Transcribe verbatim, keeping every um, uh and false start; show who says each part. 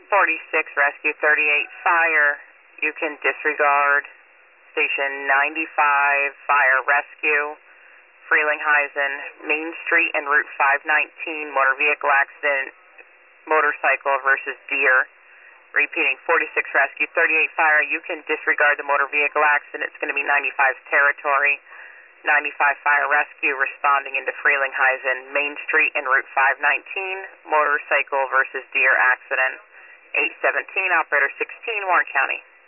Speaker 1: forty-six, Rescue thirty-eight, Fire. You can disregard Station ninety-five, Fire Rescue, Frelinghuysen, Main Street and Route five nineteen, motor vehicle accident, motorcycle versus deer. Repeating, forty-six, Rescue thirty-eight, Fire. You can disregard the motor vehicle accident. It's going to be ninety-five's territory. ninety-five Fire Rescue responding into Frelinghuysen, Main Street and Route five nineteen, motorcycle versus deer accident. eight seventeen, Operator sixteen, Warren County.